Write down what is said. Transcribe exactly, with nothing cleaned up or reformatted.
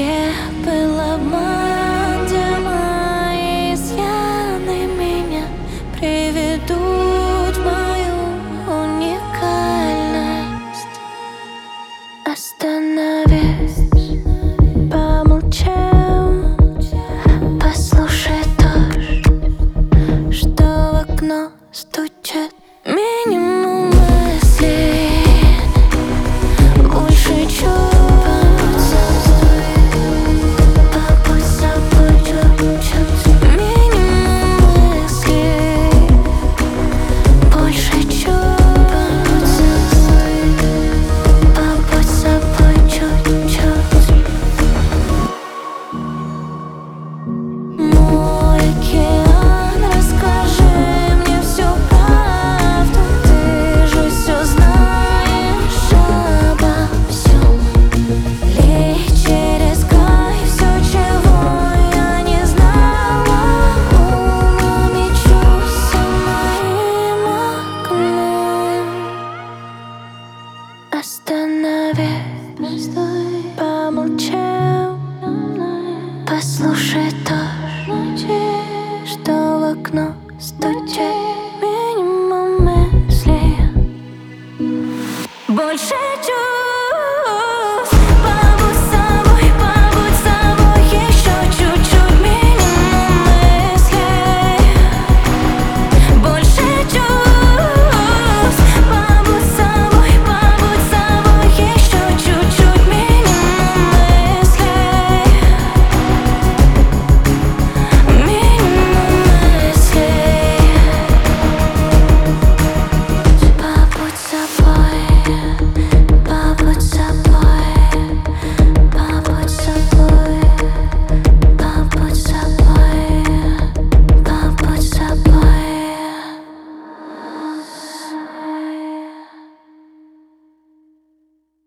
Где был обман, где мои изъяны меня приведут в мою уникальность? Остановись, помолчи, послушай дождь, что в окно стучит. Минимум мыслей, больше чувств. Побудь собой чуть-чуть. Минимум мыслей, больше чувств. Побудь собой чуть-чуть. Мой океан, расскажи мне всю правду. Ты же все знаешь обо всем. Лей через край все, чего я не знала. Умом и чувством моим окном. Остановись, помолчи, послушай.